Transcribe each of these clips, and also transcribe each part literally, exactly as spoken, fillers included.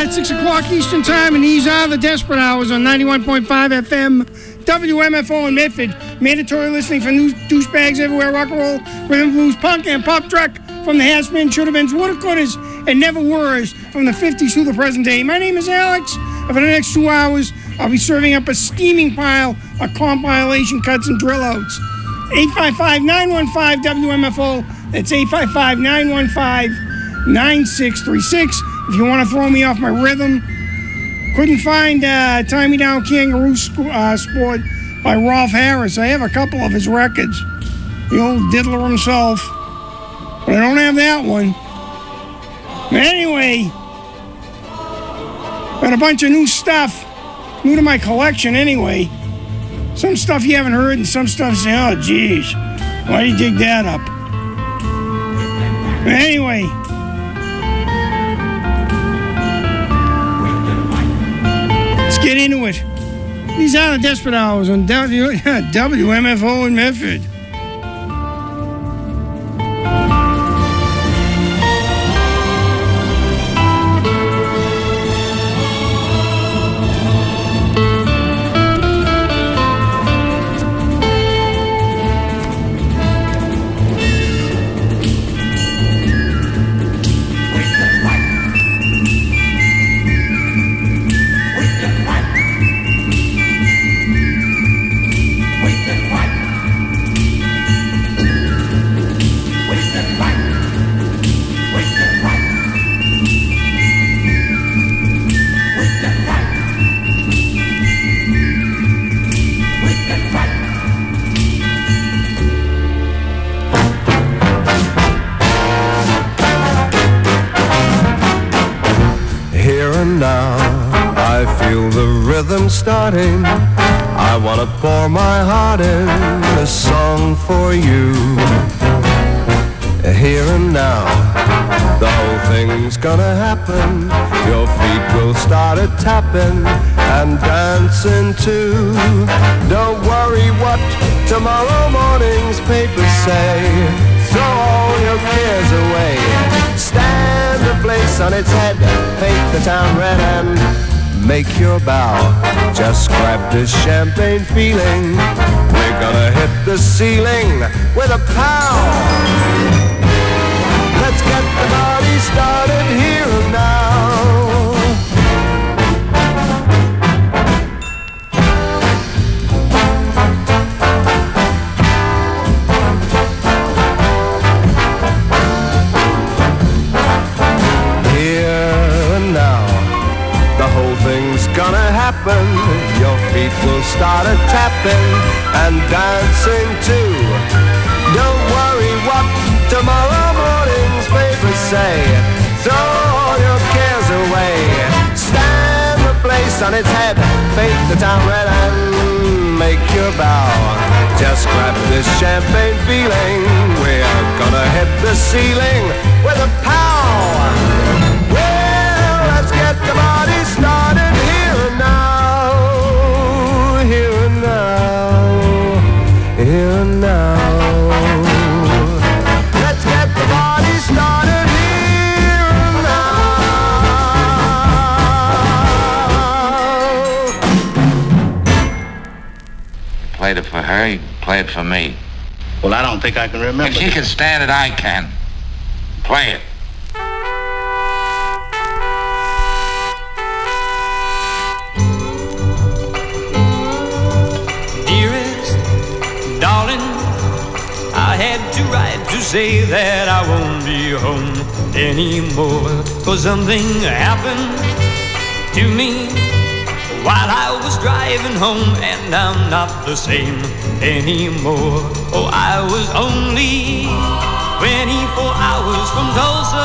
at six o'clock Eastern Time, and these are the Desperate Hours on ninety-one point five F M, W M F O in Medford. Mandatory listening for new douchebags everywhere, rock and roll, rhythm, blues, punk, and pop truck from the has-been, should-have-beens, woulda-couldas, and never-were's from the fifties to the present day. My name is Alex, and for the next two hours, I'll be serving up a steaming pile of compilation cuts and drill-outs. eight five five, nine one five, W M F O. That's eight five five, nine one five, nine six three six. If you want to throw me off my rhythm. Couldn't find uh, Tie Me Down Kangaroo uh, Sport by Rolf Harris. I have a couple of his records. The old diddler himself. But I don't have that one. But anyway, got a bunch of new stuff. New to my collection anyway. Some stuff you haven't heard and some stuff say, oh, geez, why do you dig that up? But anyway, let's get into it. These are the Desperate Hours on W M F O in Medford. Starting, I wanna pour my heart in a song for you. Here and now, the whole thing's gonna happen. Your feet will start a tapping and dancing too. Don't worry what tomorrow morning's papers say. Throw all your cares away. Stand the place on its head, paint the town red and make your bow. Just grab this champagne feeling. We're gonna hit the ceiling with a pow. Let's get the party started here and now. Gonna happen. Your feet will start a tapping and dancing too. Don't worry what tomorrow morning's papers say. Throw all your cares away. Stand the place on its head, paint the town red and make your bow. Just grab this champagne feeling. We're gonna hit the ceiling with a pow. Well, let's get the party started here and now, here and now, here and now. Let's get the party started here and now. Played it for her, you play it for me. Well, I don't think I can remember. If she can stand it, I can. Play it. To write to say that I won't be home anymore, 'cause something happened to me while I was driving home, and I'm not the same anymore. Oh, I was only twenty-four hours from Tulsa,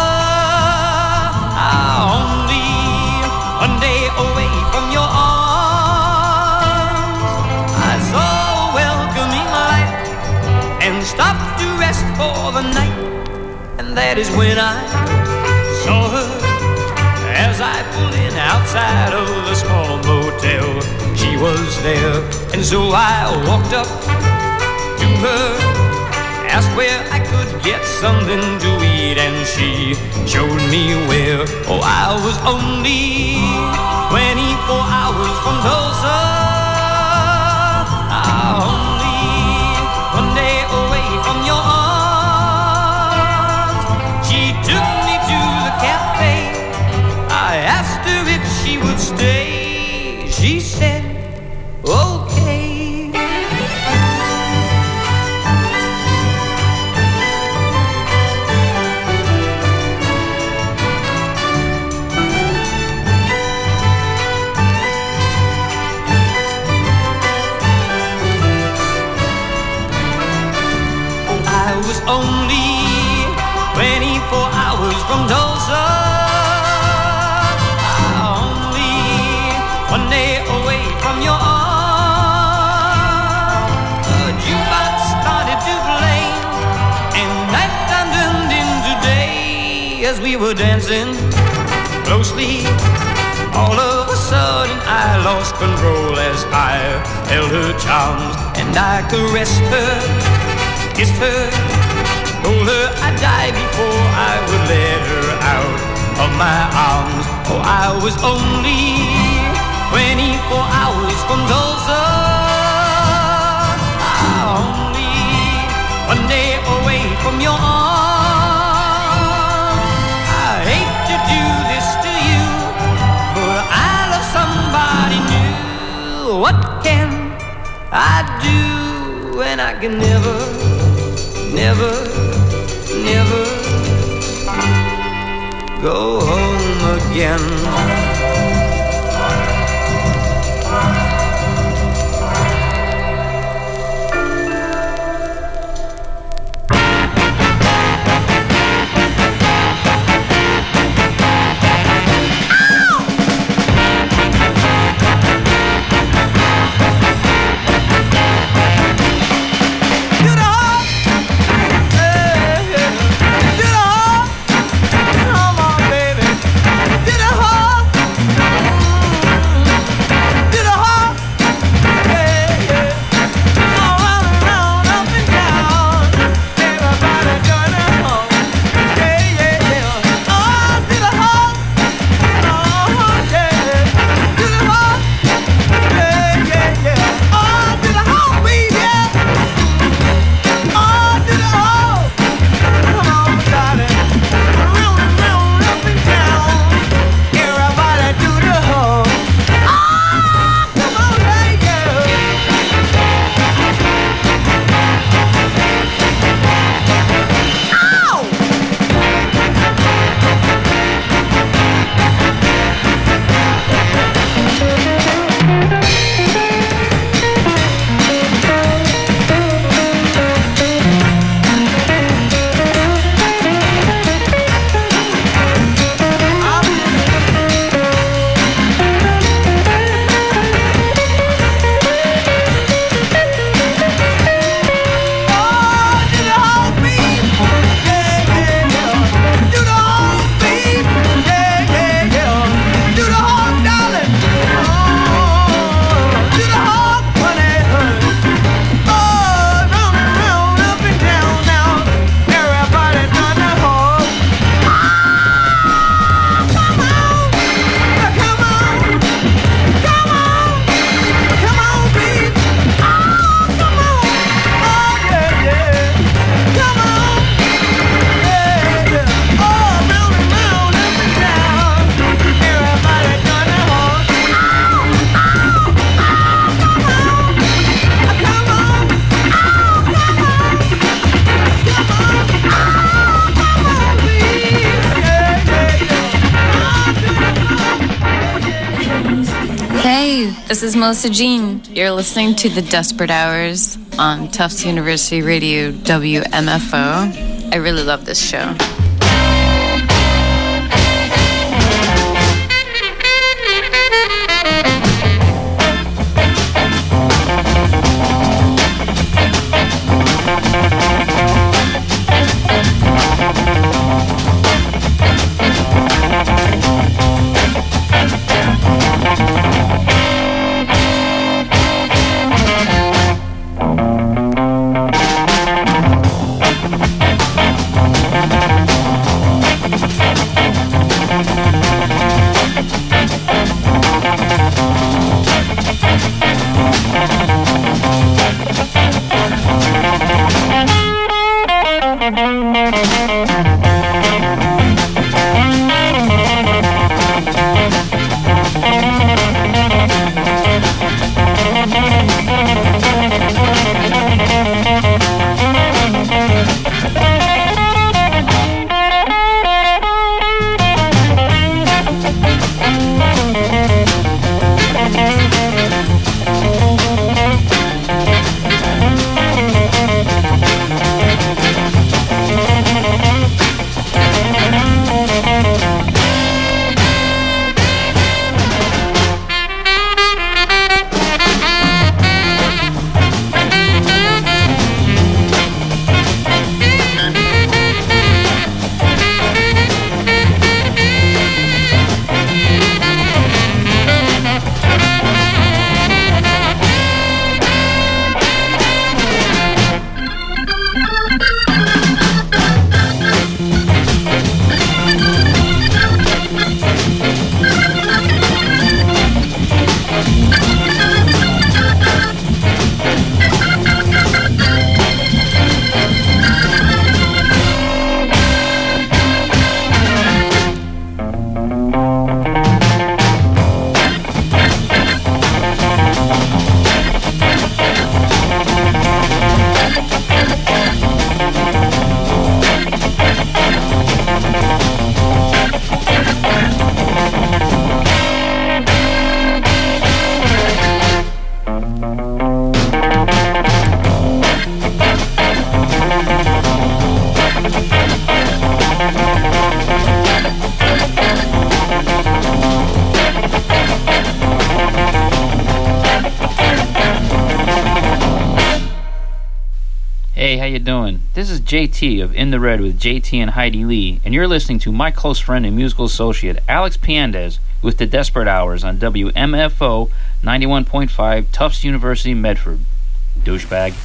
only one day away from your arms. I saw a welcoming light and stopped to rest for the night, and that is when I saw her as I pulled in outside of the small motel. She was there, and so I walked up to her, asked where I could would get something to eat, and she showed me where. Oh, I was only twenty-four hours from Tulsa, only one day away from your arms. She took me to the cafe. I asked her if she would stay. She said, okay. Only twenty-four hours from Tulsa, only one day away from your arms. The jukebox started to play, and nighttime turned into day. As we were dancing closely, all of a sudden I lost control as I held her charms, and I caressed her, kissed her, told her I'd die before I would let her out of my arms. Oh, I was only twenty-four hours from Tulsa, only one day away from your arms. I hate to do this to you, but I love somebody new. What can I do when I can never, never, never go home again? This is Melissa Jean. You're listening to The Desperate Hours on Tufts University Radio W M F O. I really love this show. This is J T of In the Red with J T and Heidi Lee, and you're listening to my close friend and musical associate Alex Piandez with the Desperate Hours on W M F O ninety-one point five Tufts University, Medford. Douchebag.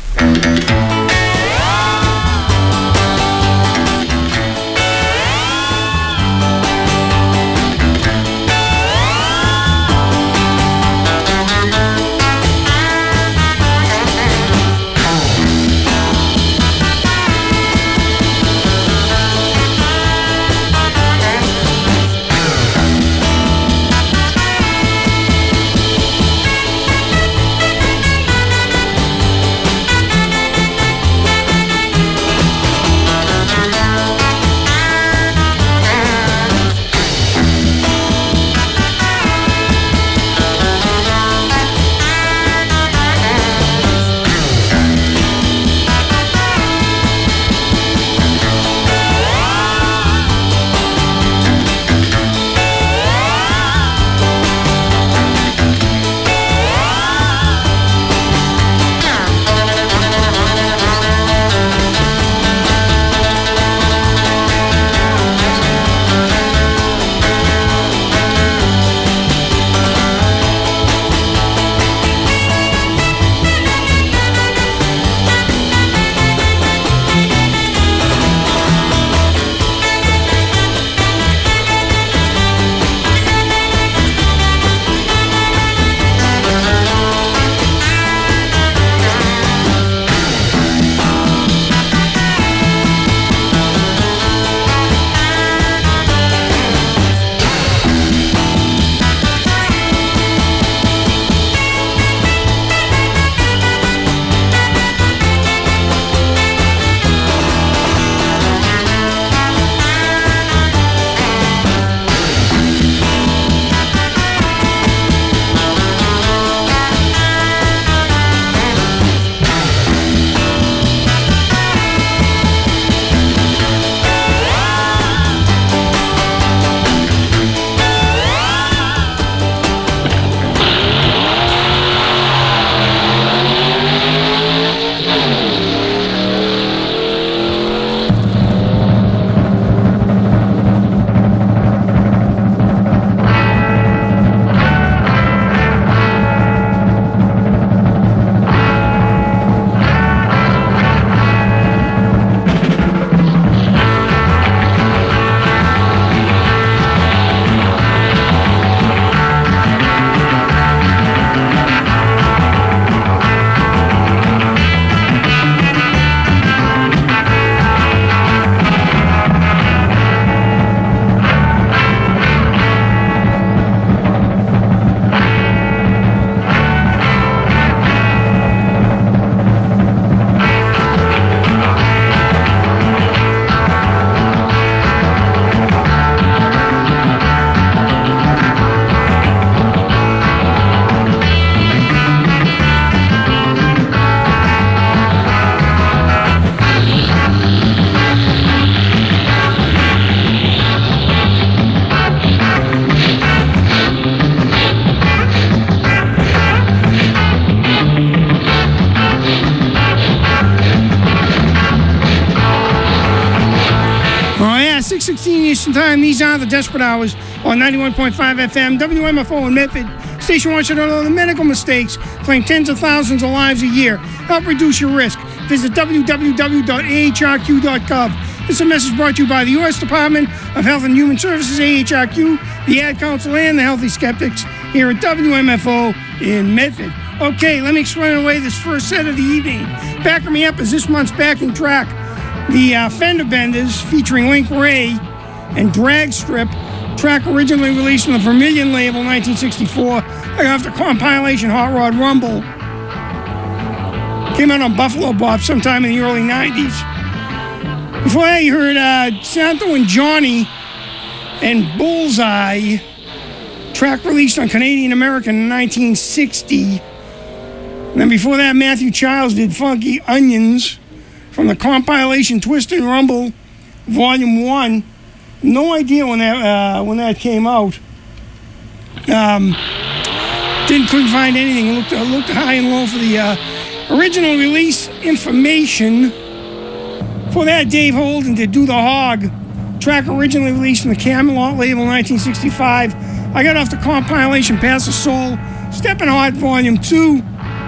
six sixteen Eastern Time. These are the Desperate Hours on ninety-one point five F M, W M F O in Medford. Station wants you to know the medical mistakes claim tens of thousands of lives a year. Help reduce your risk. Visit w w w dot a h r q dot gov. This is a message brought to you by the U S Department of Health and Human Services, A H R Q, the Ad Council, and the Healthy Skeptics here at W M F O in Medford. Okay, let me explain away this first set of the evening. Backing me up is this month's backing track, the uh, Fender Benders featuring Link Ray and Drag Strip, track originally released on the Vermilion label nineteen sixty-four. I got off the compilation Hot Rod Rumble. Came out on Buffalo Bop sometime in the early nineties. Before that, you heard uh, Santo and Johnny and Bullseye, track released on Canadian American in nineteen sixty. And then before that, Matthew Childs did Funky Onions from the compilation Twist and Rumble, Volume one. No idea when that uh, when that came out. Um, didn't couldn't find anything. Looked uh, looked high and low for the uh, original release information. For that, Dave Holden did Do the Hog, track originally released from the Camelot label nineteen sixty-five. I got off the compilation Pass the Soul, Steppin' Hot Volume two.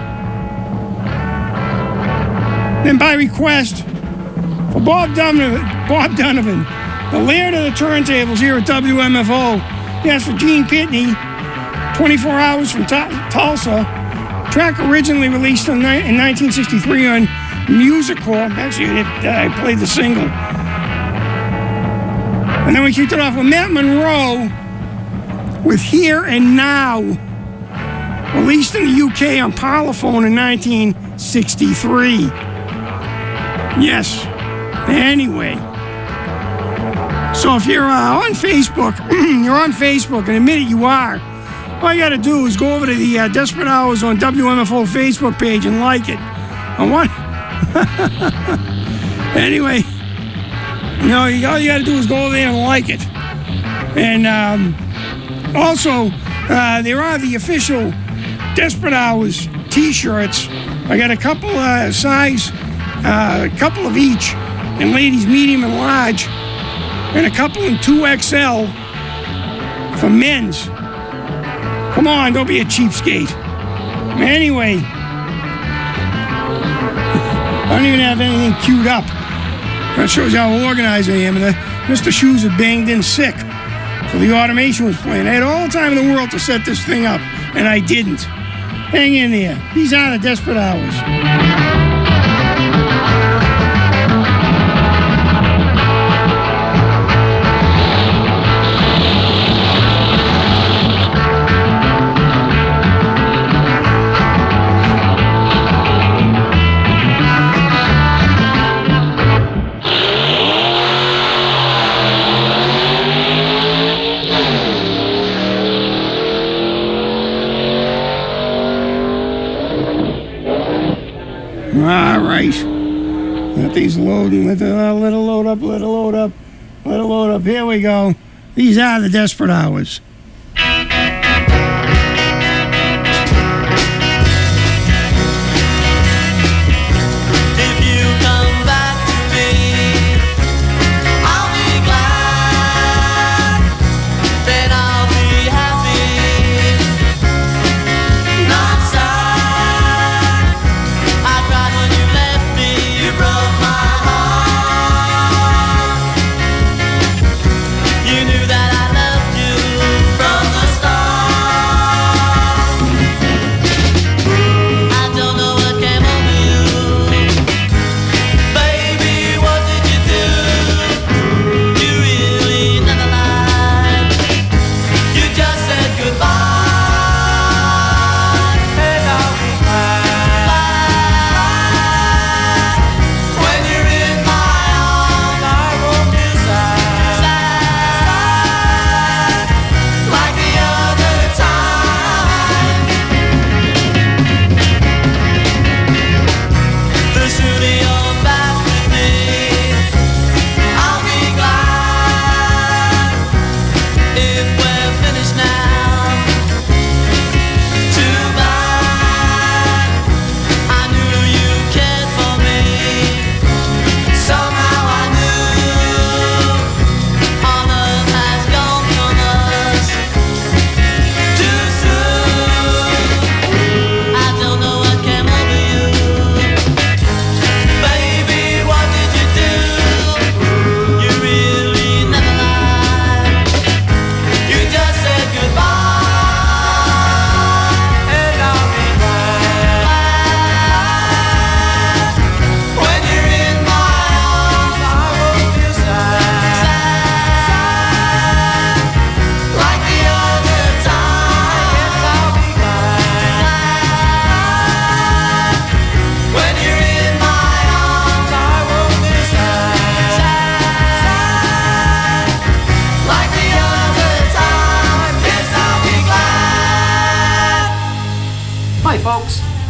Then by request, for Bob Donovan, Bob Donovan, the laird of the turntables here at W M F O. Yes, for Gene Pitney, twenty-four hours from Tulsa. Track originally released in nineteen sixty-three on Music Core. Actually, it, uh, I played the single. And then we kicked it off with Matt Monroe with Here and Now, released in the U K on Parlophone in nineteen sixty-three. Yes. Anyway. So if you're uh, on Facebook, you're on Facebook, and admit it, you are. All you got to do is go over to the uh, Desperate Hours on W M F O Facebook page and like it. I want. Anyway, you know, you, all you got to do is go over there and like it. And um, also, uh, there are the official Desperate Hours T-shirts. I got a couple uh, size, uh, a couple of each, and ladies medium and large, and a couple in two X L for men's. Come on, don't be a cheapskate. Anyway, I don't even have anything queued up. That shows you how organized I am. And the, Mister Shoes had banged in sick, so the automation was playing. I had all the time in the world to set this thing up, and I didn't. Hang in there. These are the Desperate Hours. All right. Let these loading. Let, the, uh, let it load up, let it load up, let it load up. Here we go. These are the Desperate Hours. You knew that I loved you.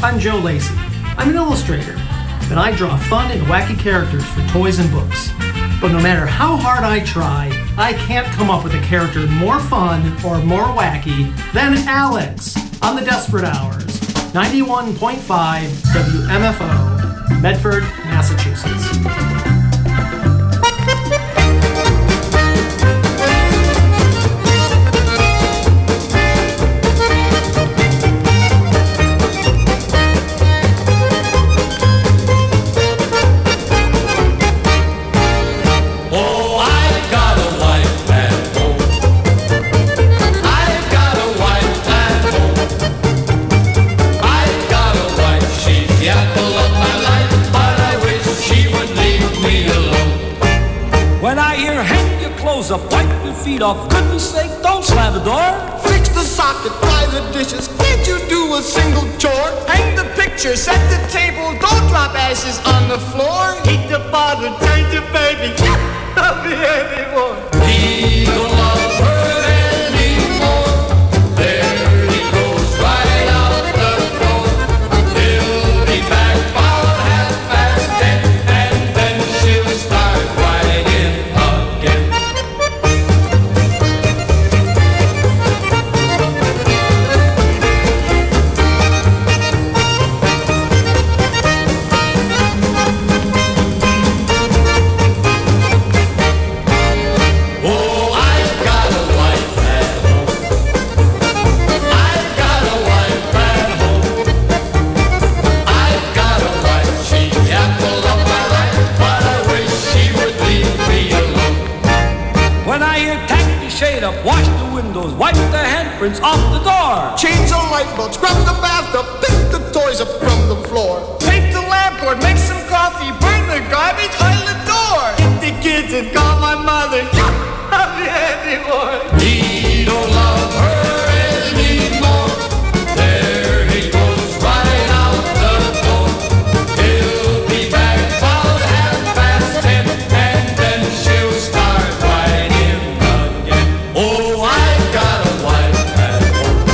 I'm Joe Lacey. I'm an illustrator, and I draw fun and wacky characters for toys and books. But no matter how hard I try, I can't come up with a character more fun or more wacky than Alex on the Desperate Hours, ninety-one point five W M F O, Medford, Massachusetts. Up, wipe your feet off, goodness sake, don't slam the door. Fix the socket, dry the dishes, can't you do a single chore? Hang the picture, set the table, don't drop ashes on the floor. Heat the bottle, change the baby, love me anymore. He don't love her anymore. There he goes, right out the door. He'll be back about half past ten, and then she'll start writing again. Wash the windows, wipe the handprints off the door. Change the light bulb, scrub the bathtub, pick the toys up from the floor. Paint the lampboard, make some coffee, burn the garbage on the door. Get the kids and call my mother. Love me anymore. He don't love her anymore. There he goes, right out the door. He'll be back about half past ten, and then she'll start writing again. Oh, I got a wife at home.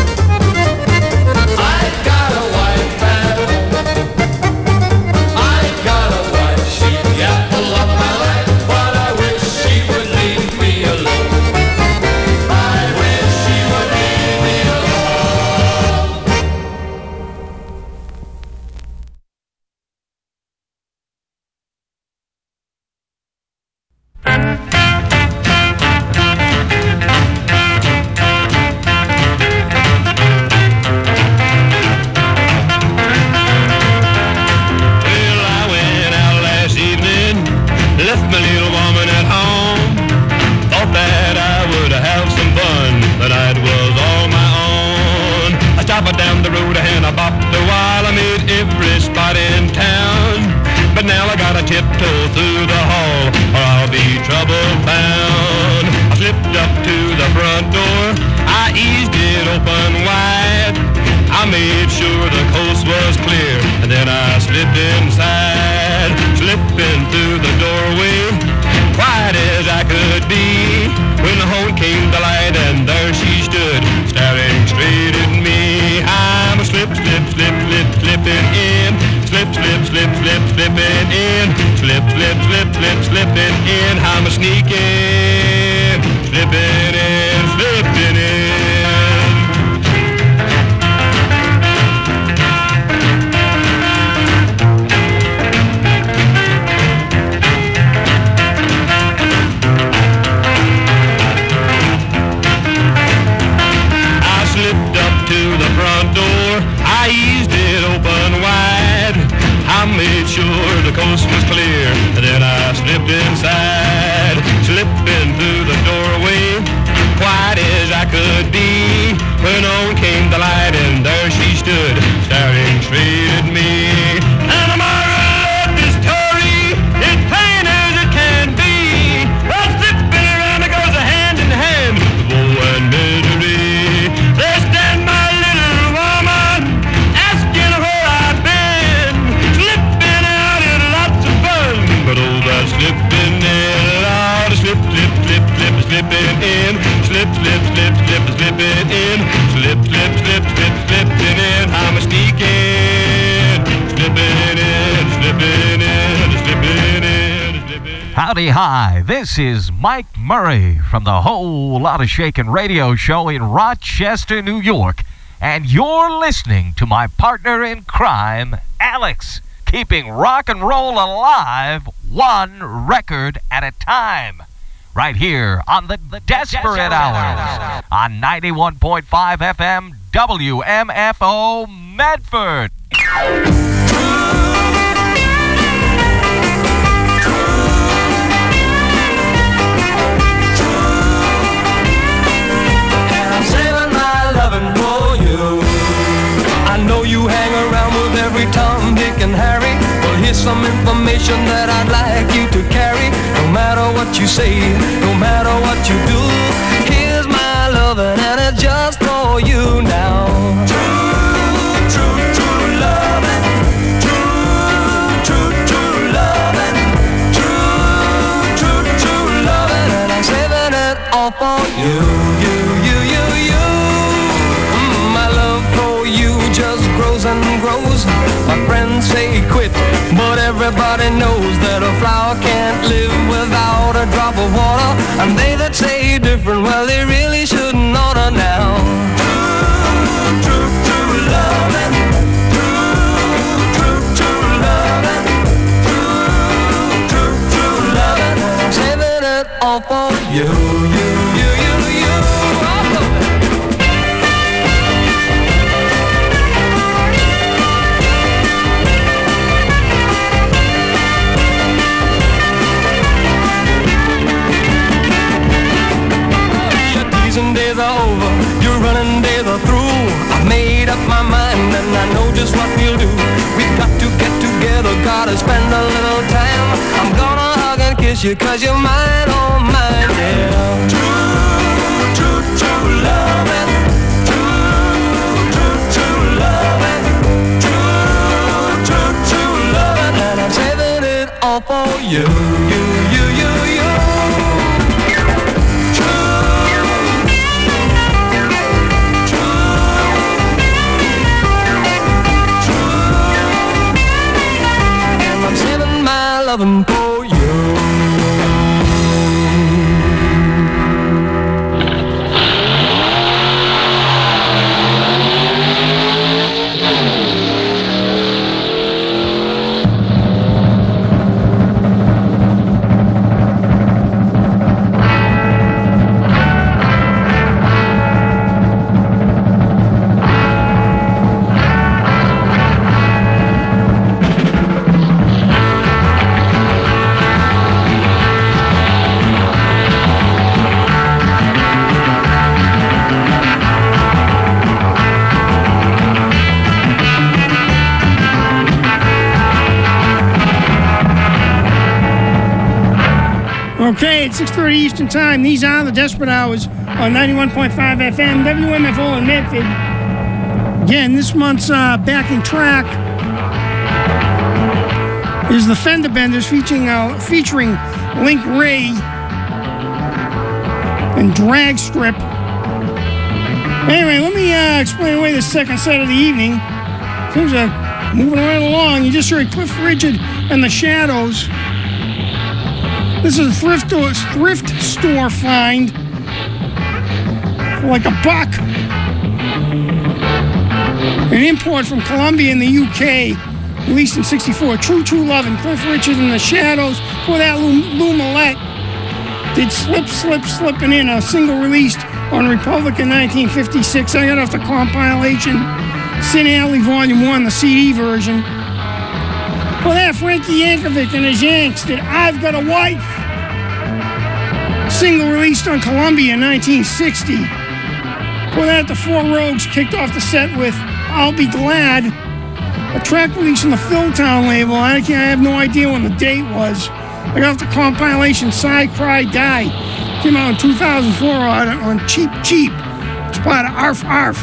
I got a wife at home. I got a wife, she's the apple of my life, but I wish she would leave me alone. I wish she would leave me alone. Well, I went out last evening, left my little woman at home. Thought that I would have some fun, the night was all my own. I stopped down the road and I bopped a while. I made every spot in town, but now I gotta tiptoe through the hall, or I'll be trouble bound. I slipped up to the front door, I eased it open wide. I made sure the coast was clear, and then I slipped inside. Slipping through the doorway, quiet as I could be, when the horn came to light and there she stood, staring straight at me. I'm a slip, slip, slip, slip, slipping in. Slip, slip, slip, slip, slipping in. Slip, slip, slip, slip, slipping in. I'm a sneaking, slipping in, slipping in. I slipped up to the front door, I eased it open wide. I made sure the coast was clear, and then I slipped inside. Slipping through the doorway, quiet as I could be, when on came the light and there she stood, staring straight at me. And I'm love this story, it's plain as it can be. Well, slipping around it goes hand in hand, woe and misery. There stand my little woman, asking where I've been. Slipping out in lots of fun, but oh, that slipping in, Lord, slip, slip, slip, slip, slipping in. Slip, slip, slip, slip, slipping in. Slip, slip, slip, slip, slipping in. I'm a sneaking. Howdy hi, this is Mike Murray from the Whole Lotta Shakin' radio show in Rochester, New York, and you're listening to my partner in crime, Alex, keeping rock and roll alive one record at a time, right here on the, the Desperate, Desperate Hours on ninety-one point five F M W M F O Medford. I know you hang around with every Tom, Dick, and Harry. Well, here's some information that I'd like you to carry. No matter what you say, no matter what you do, here's my lovin', and it's just for you now. True, true, true lovin'. True, true, true lovin'. True, true, true lovin', and I'm saving it all for you, you, you, you, you. Just grows and grows. My friends say quit, but everybody knows that a flower can't live without a drop of water. And they that say different, well, they really shouldn't oughta now. True, true, true loving. True, true, true loving. True, true, true loving. I'm saving it all for you, you, you, you, you. Days are over, your running days are through. I've made up my mind and I know just what we'll do. We've got to get together, gotta spend a little time. I'm gonna hug and kiss you cause you're mine, oh mine, yeah. True, true, true loving. True, true, true loving. True, true, true loving. And I'm saving it all for you, you, you, you, you. Loving for you. Okay, it's six thirty Eastern Time. These are the Desperate Hours on ninety-one point five F M, W M F O in Medford. Again, this month's uh, backing track is the Fender Benders featuring, uh, featuring Link Ray and Drag Strip. Anyway, let me uh, explain away the second set of the evening. Things are moving right along. You just heard Cliff Richard and the Shadows. This is a thrift store, thrift store find for like a buck. An import from Colombia in the U K, released in sixty-four. True True Love and Cliff Richard and the Shadows. For that, Lou, Lou Millette did Slip, Slip, Slippin' In, a single released on Republic in nineteen fifty-six. I got off the compilation Sin Alley Volume one, the C D version. For that, Frankie Yankovic and his Yanks did I've Got a Wife. Single released on Columbia in nineteen sixty. For that, the Four Rogues kicked off the set with I'll Be Glad, a track released on the Philtown label. I, can't, I have no idea when the date was. I got off the compilation Sigh, Cry, Die. Came out in two thousand four on, on Cheap Cheap. It's part of Arf Arf.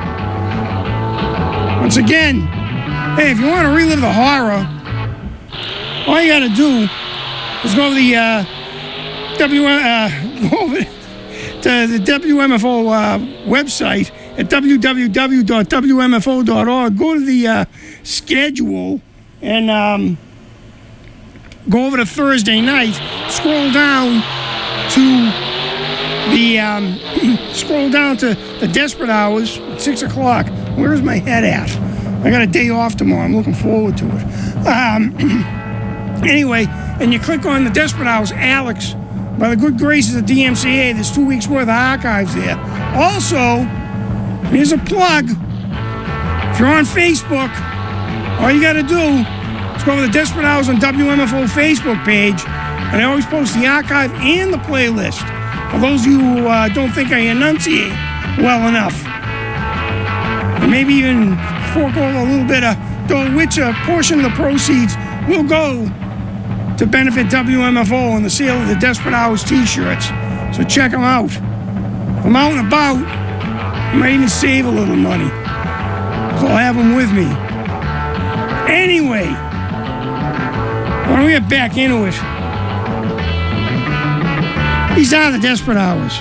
Once again, hey, if you want to relive the horror, all you gotta do is go to the uh, W uh, go over to the W M F O uh, website at w w w dot w m f o dot org. Go to the uh, schedule and um, go over to Thursday night, scroll down to the, um, scroll down to the Desperate Hours at six o'clock. Where's my head at? I got a day off tomorrow. I'm looking forward to it. Um, anyway, and you click on the Desperate Hours, Alex, by the good graces of D M C A, there's two weeks worth of archives there. Also, here's a plug. If you're on Facebook, all you got to do is go to the Desperate Hours on W M F O Facebook page, and I always post the archive and the playlist. For those of you who uh, don't think I enunciate well enough, and maybe even fork over a little bit of dough, which a portion of the proceeds will go to benefit W M F O and the sale of the Desperate Hours t-shirts. So check them out. If I'm out and about, I might even save a little money, so I'll have them with me. Anyway, why don't we get back into it? These are the Desperate Hours.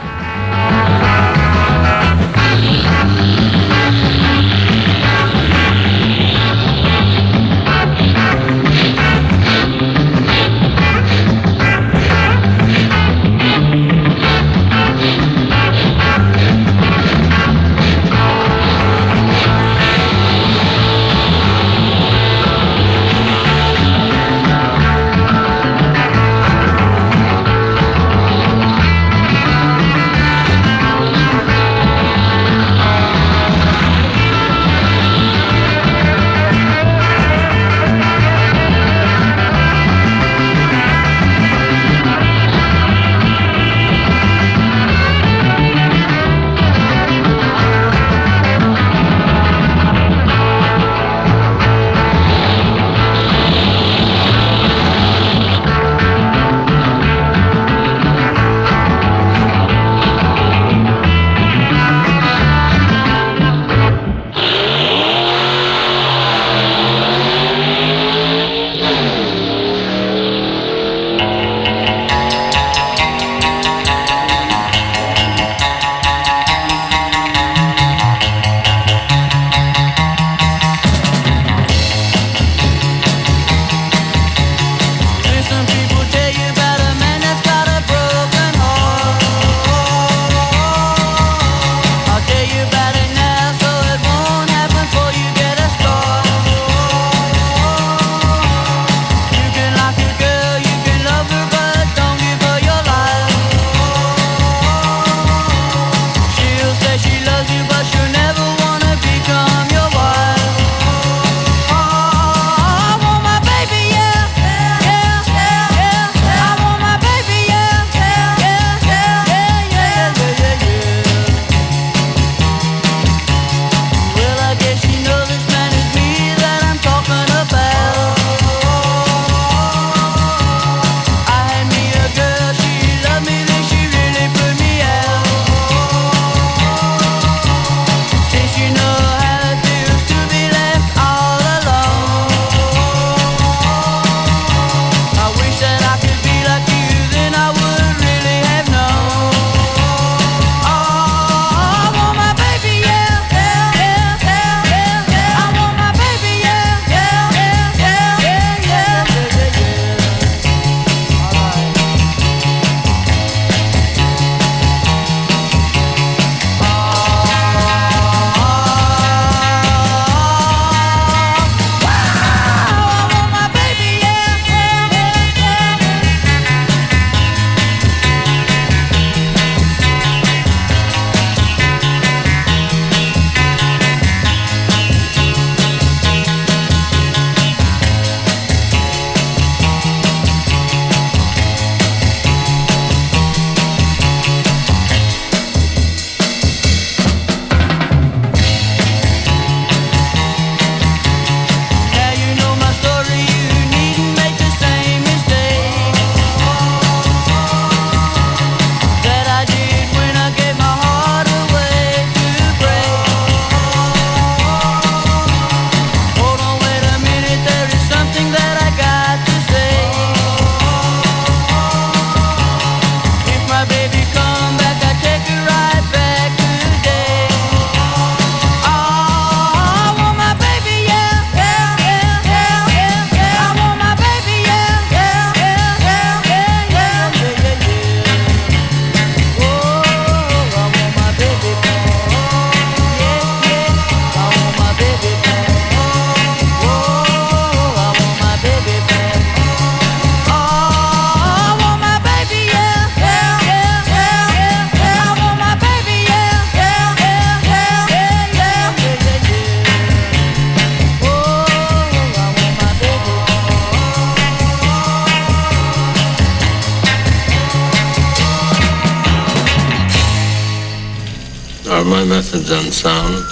Are my methods unsound?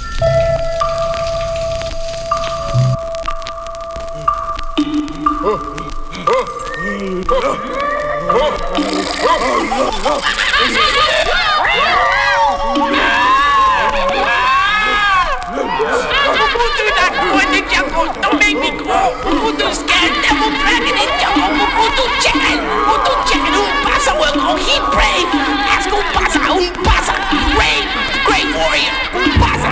Don't make me grow. Voodoo scared devil dragon in jungle. Voodoo chicken. Voodoo chicken. Un pasa will go heat brave. Ask un pasa. Un pasa. Brave. Great warrior. Un pasa.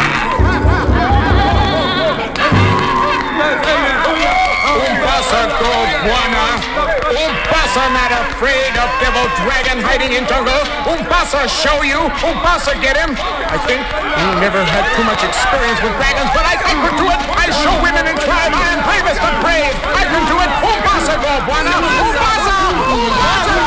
Un pasa go guana. Un pasa not afraid of devil dragon hiding in jungle. Un pasa show you. Un pasa get him. I think we never had too much experience with dragons, but I think we'll do it. I show women in tribe I am bravest of brave. I can do it. Un pasa go guana. Un pasa. Un pasa.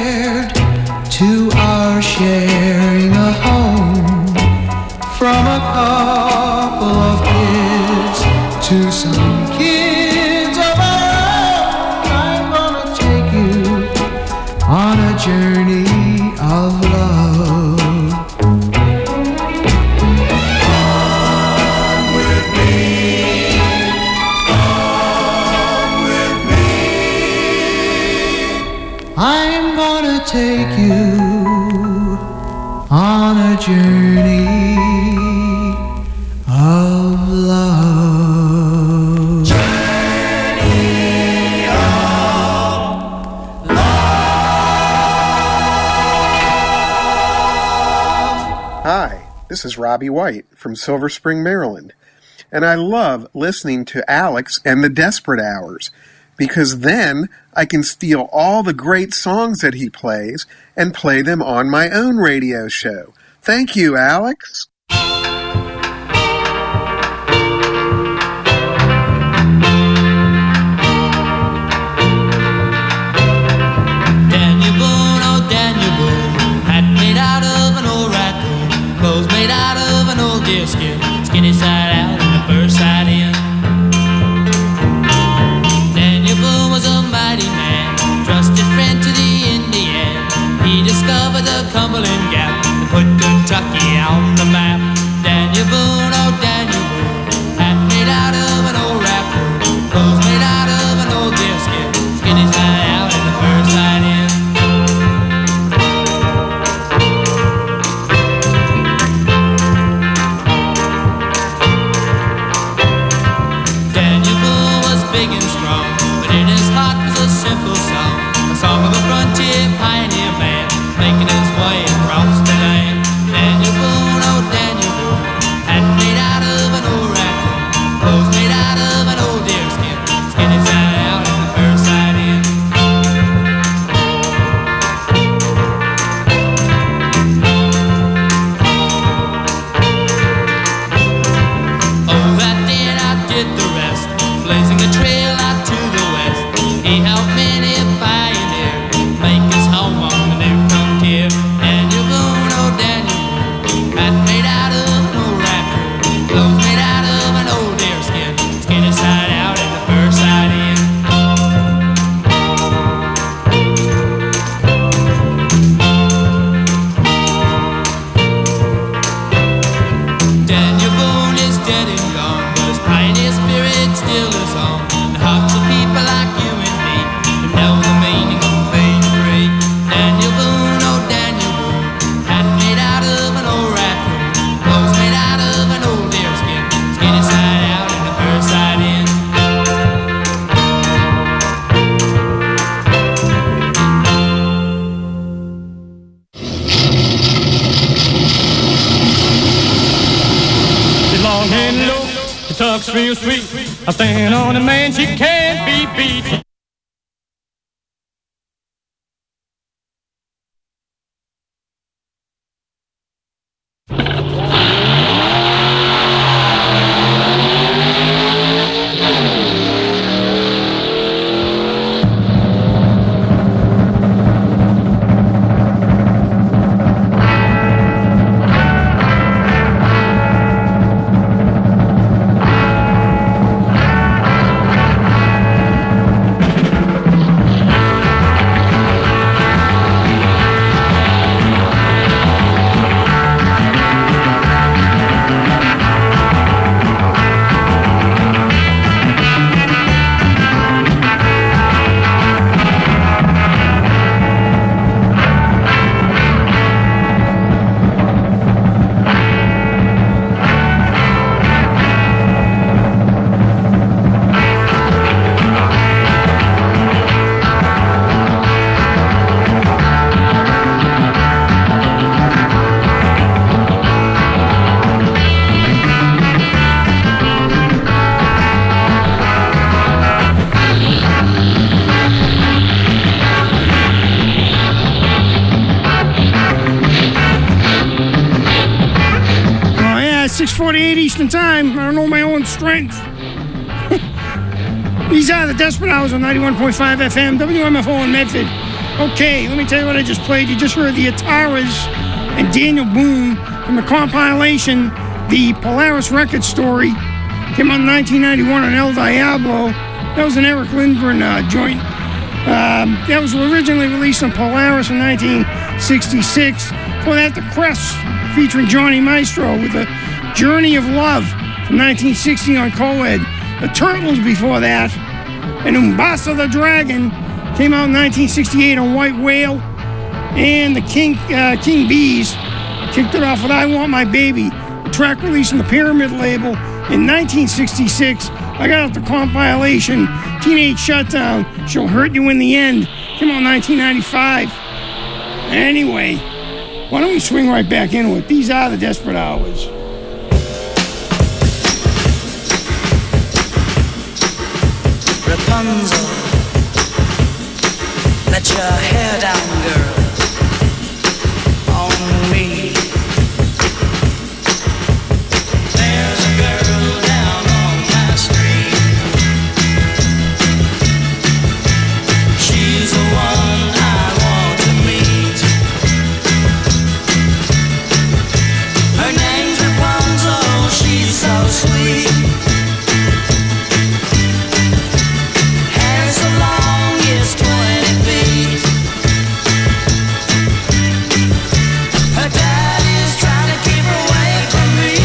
Sharing a home from a of love. Come with me, come with me. I'm gonna take you on a journey of love. Journey of Hi, this is Robbie White from Silver Spring, Maryland, and I love listening to Alex and the Desperate Hours, because then I can steal all the great songs that he plays and play them on my own radio show. Thank you, Alex. Daniel Boone, oh Daniel Boone, hat made out of an old raccoon, clothes made out of an old deerskin, skinny side out and the fur side in. Daniel Boone was a mighty man, trusted friend to the Indian. He discovered the Cumberland Gap and put Kentucky on the map. Daniel Boone, oh Daniel Boone, hat made out of an old raccoon, clothes made out of an old deerskin, skinny side out and the fur side in. Daniel Boone was big and strong, but in his heart was a simple song, a song of a frontier pioneer man, making his way across the land. Daniel Boone, oh Daniel Boone, hat made out of an old raccoon, clothes made out of an old deerskin, skinny side out and the fur side in. Oh, that did outdid the rest, blazing a trail out to the west. He helped many a pioneer make his home on the new frontier. Daniel Boone, oh Daniel Boone, hat made out of an old raccoon, clothes made out of an old deerskin, skinny side out and the fur side in. Daniel Boone is dead and gone, but his pioneer spirit still is on. The hearts of people like you and me who know the meaning of being free. Daniel Boone, oh Daniel Boone, hat made out of an old raccoon, clothes made out of an old deerskin, skinny side out and the fur side in. She's long and low, she talks real sweet. I stand on a man, she can't be beat. six forty-eight Eastern Time. I don't know my own strength. These are the Desperate Hours on ninety-one point five F M, W M F O in Medford. Okay, let me tell you what I just played. You just heard the Ataras and Daniel Boone from the compilation, the Polaris Record Story. Came out in nineteen ninety-one on El Diablo. That was an Eric Lindgren uh, joint. Um, that was originally released on Polaris in nineteen sixty-six. Before that, The Crest featuring Johnny Maestro with a Journey of Love from nineteen sixty on Coed. The Turtles before that, and Umbasa the Dragon came out in nineteen sixty-eight on White Whale. And the King uh, King Bees kicked it off with I Want My Baby, a track released on the Pyramid label in nineteen sixty-six. I got out the compilation Teenage Shutdown, She'll Hurt You in the End, came out in nineteen ninety-five. Anyway, why don't we swing right back into it? These are the Desperate Hours. Rapunzel, let your hair down, girl, on me. There's a girl down on my street. She's the one I want to meet. Her name's Rapunzel, she's so sweet. Hair's the longest twenty feet. Her daddy's trying to keep her away from me,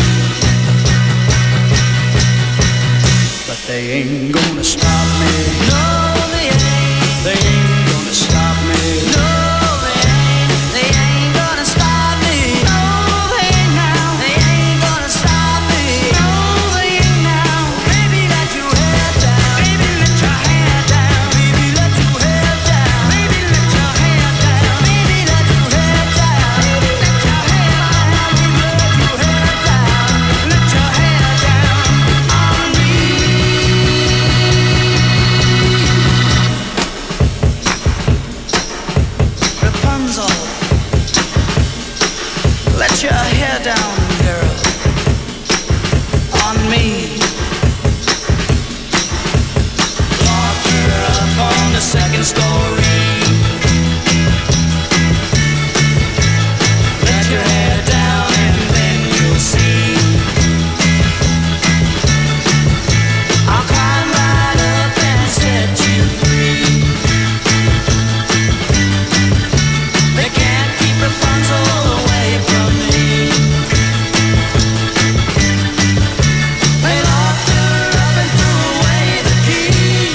but they ain't gonna stop me. No, they ain't. They ain't gonna stop me. No, they ain't. They ain't gonna stop me. No, they ain't now. They ain't gonna stop me. No, they ain't now. Baby, let your hair down. Baby, let your hair down. Baby, let your hair down. Baby, let your hair down. Baby, let your hair down. Baby, let your hair down. Baby, let your hair down. Let your hair down on me. Rapunzel, let your hair down, girl, on me. Lock her up on the second story. Let your hair down and then you'll see. I'll climb right up and set you free. They can't keep Rapunzel away from me. They locked her up and threw away the key,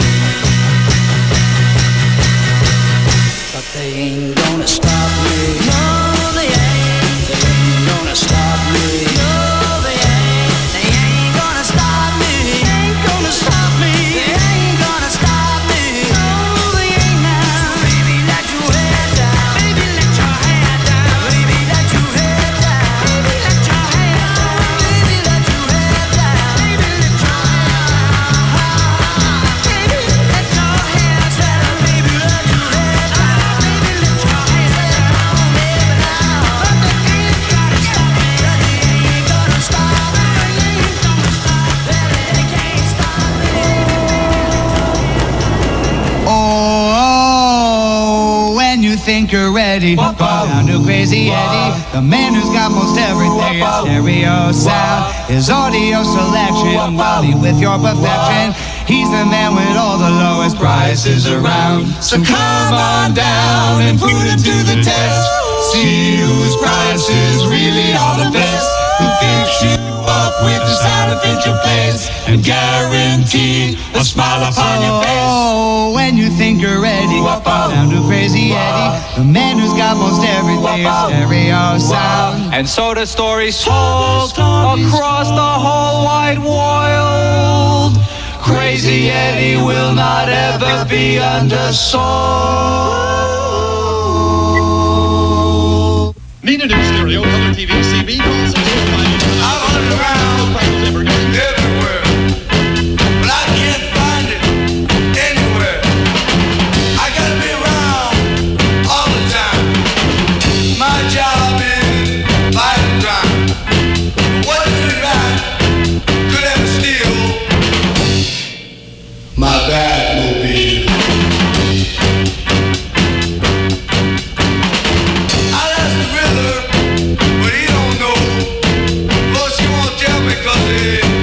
but they ain't gonna stop me. No, they ain't. They ain't gonna stop me. No, they ain't. They ain't gonna stop me. They ain't gonna stop me. They ain't gonna stop me. No, they ain't now. So baby, let your hair down. Baby, let your hair down. Baby, let your hair down. Baby, let your hair down. Baby, let your hair down. Baby, let your hair down. Baby, let your hair down. Baby, let your hair down. Baby, let your hair down. Baby, now. But they ain't gonna stop me. They ain't gonna stop me. They ain't gonna stop me. They can't stop me. Oh, when you think you're ready, down to Crazy Eddie, the man who's got most everything. His stereo sound, his audio selection, Wally with your perfection. He's the man with all the lowest prices around. So come on down and put him to the test. See whose prices really are the best. Who fix you up with the sound that fits your place and guarantee a smile upon your face. Oh, when you think you're ready, down to Crazy Eddie, the man who's got most everything. His stereo sound, And so the story's told across the whole wide world. Crazy Eddie will not ever be undersold. Need a new stereo, color T V, C B, call six oh five. I'm underground everywhere, but I can't find it anywhere. I gotta be around all the time. My job is fighting crime. What is it right? Could ever steal my Batmobile? I'll ask the Riddler, but he don't know. Plus, he won't tell me 'cause he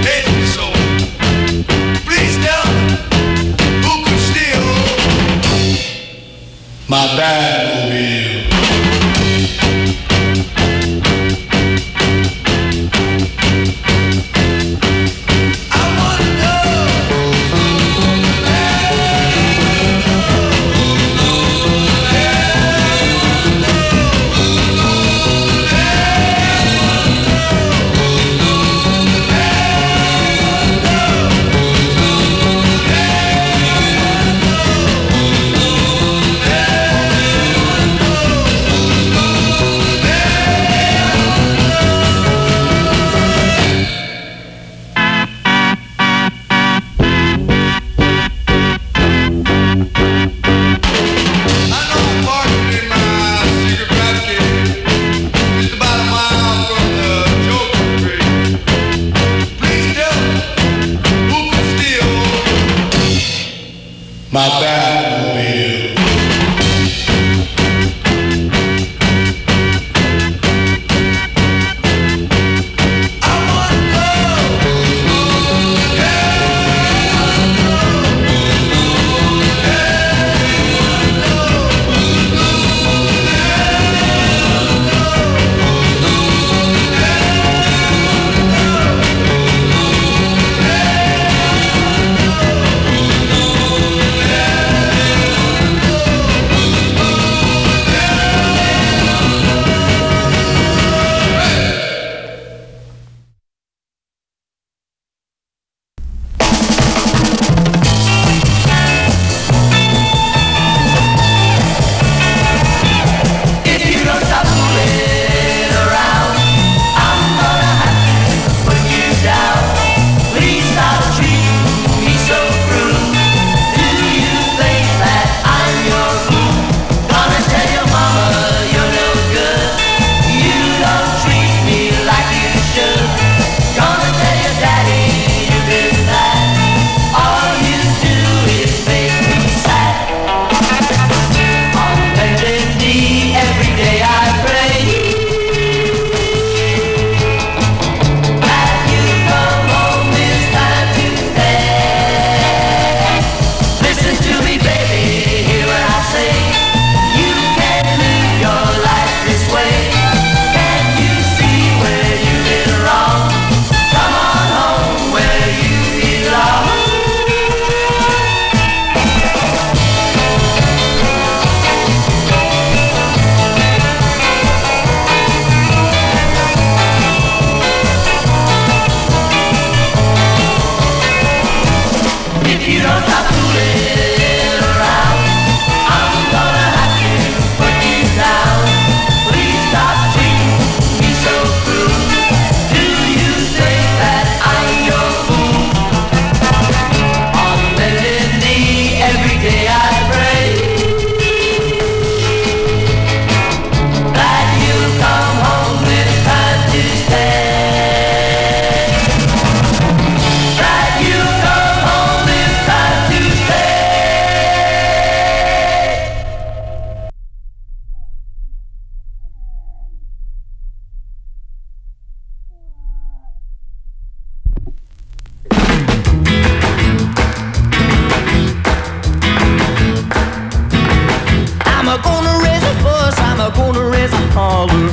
holler.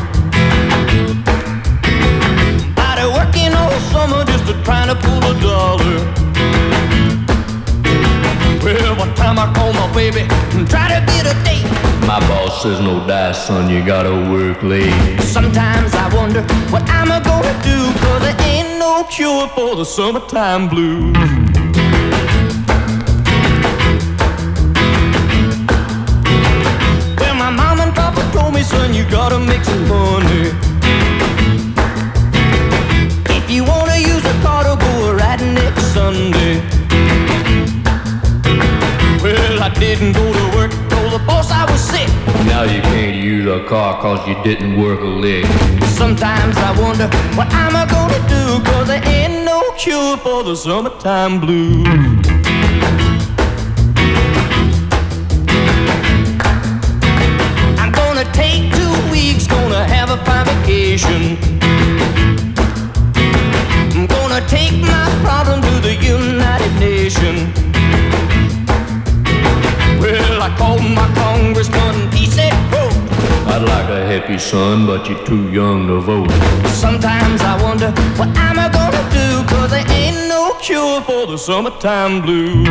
Body working all summer just to trying to pull a dollar. Well, one time I call my baby and try to get a date. My boss says no dice, son, you gotta work late. Sometimes I wonder what I'm gonna do, cause there ain't no cure for the summertime blues. Well, my mom and papa told me, son, you gotta make some money. If you wanna use a car to go riding next Sunday. Well, I didn't go to work, told the boss I was sick. Now you can't use a car cause you didn't work a lick. Sometimes I wonder what I'm gonna do, cause there ain't no cure for the summertime blues. I'm gonna take two weeks, gonna have a fine vacation. I'm gonna take my problem to the United Nations. Well, I called my congressman, he said, quote, I'd like to help you, son, but you're too young to vote. Sometimes I wonder what I'm gonna do, cause there ain't no cure for the summertime blues.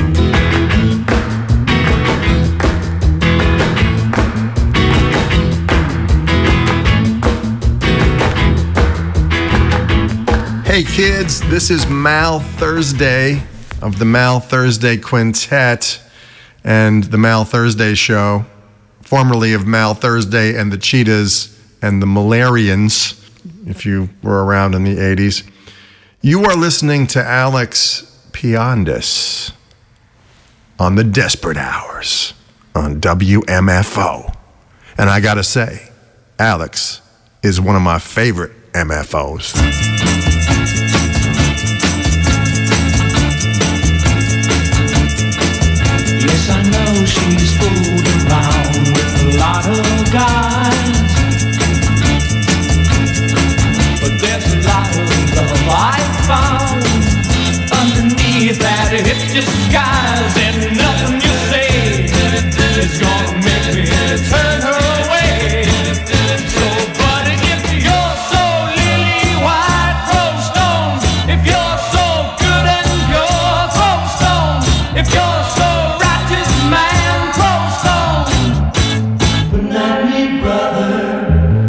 Hey kids, this is Mal Thursday of the Mal Thursday Quintet and the Mal Thursday Show, formerly of Mal Thursday and the Cheetahs and the Malarians, if you were around in the eighties. You are listening to Alex Piandis on the Desperate Hours on W M F O. And I gotta say, Alex is one of my favorite M F Os. Yes, I know she's fooled around with a lot of guys.